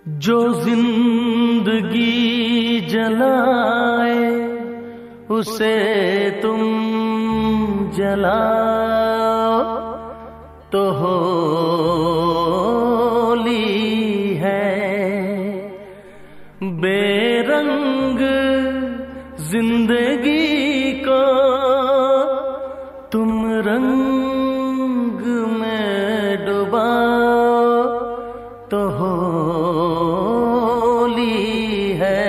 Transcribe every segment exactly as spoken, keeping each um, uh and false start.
जो जिंदगी जलाए उसे तुम जलाओ तो होली है। बेरंग जिंदगी को तुम रंग में डुबाओ तो होली है।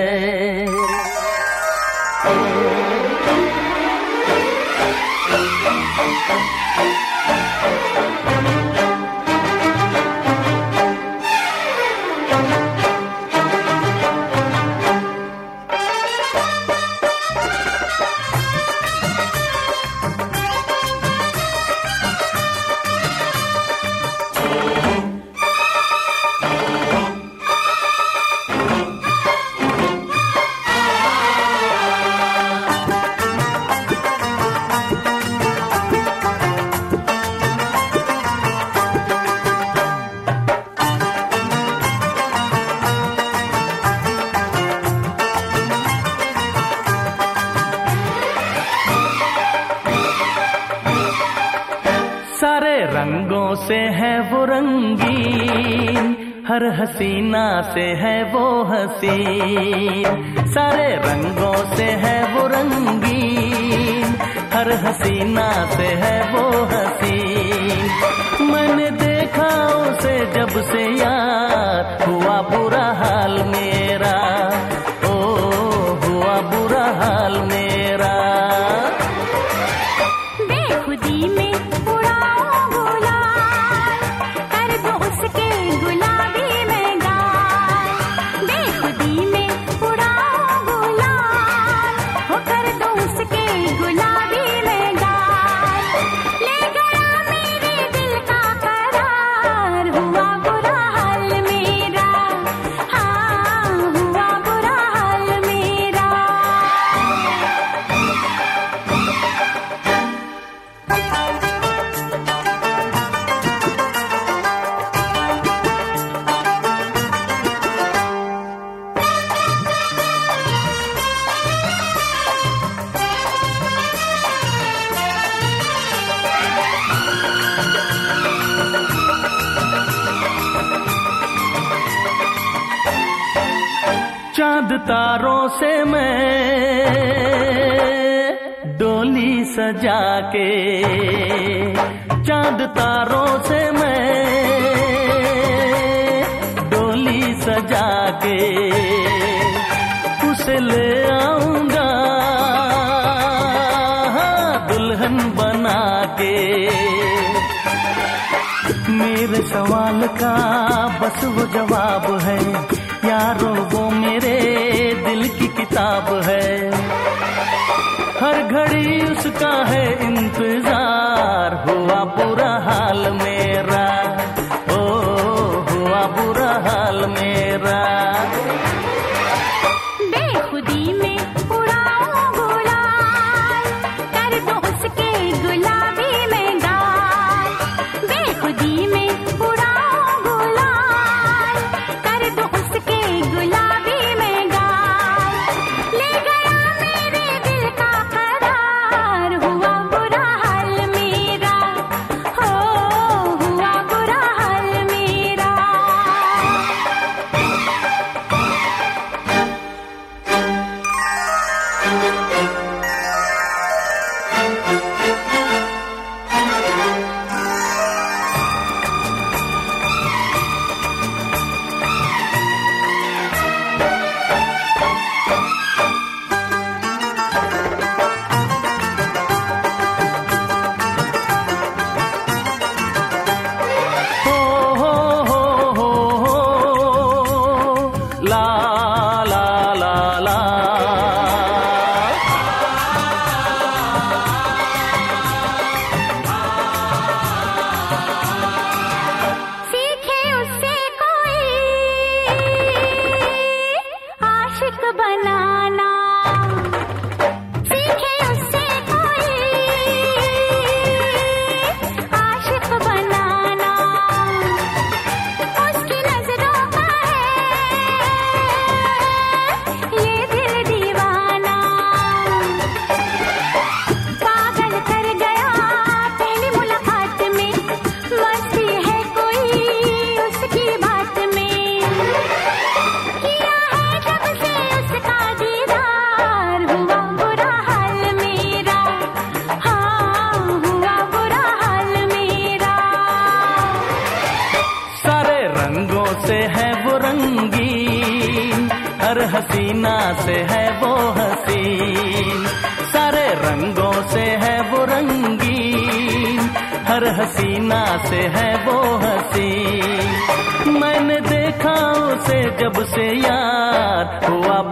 सारे रंगों से है वो रंगीन, हर हसीना से है वो हसीन। सारे रंगों से है वो रंगीन, हर हसीना से है वो हसीन। मैंने देखा उसे जब से यार, हुआ बुरा हाल मेरा, ओ हुआ बुरा हाल मेरा। बेखुदी में चांद तारों से मैं डोली सजा के, चांद तारों से मैं डोली सजा के उसे ले आऊंगा दुल्हन बना के। मेरे सवाल का बस वो जवाब है यारो, वो मेरे दिल की किताब है। हर घड़ी उसका है इंतजार, हुआ बुरा हाल मेरा, ओ हुआ बुरा हाल मेरा। बेखुदी में उड़ाऊं गुलाल, कर दो उसके गुलाबी में गाल। बेखुदी में उड़ाऊं गुलाल, कर दो उसके गुलाबी में गाल। ले गया मेरे दिल का करार, हुआ बुरा हाल मेरा, हो हुआ बुरा हाल मेरा। हो हो हो हो हो ला ला ला ला। सीखे उससे कोई आशिक बनाना, सीखे उससे कोई आशिक बनाना। उसकी नजरों का है है वो रंगीन, हर हसीना से है वो हसीन, सारे रंगों से है वो रंगीन, हर हसीना से है वो हसीन। मैंने देखा उसे जब से यार, हुआ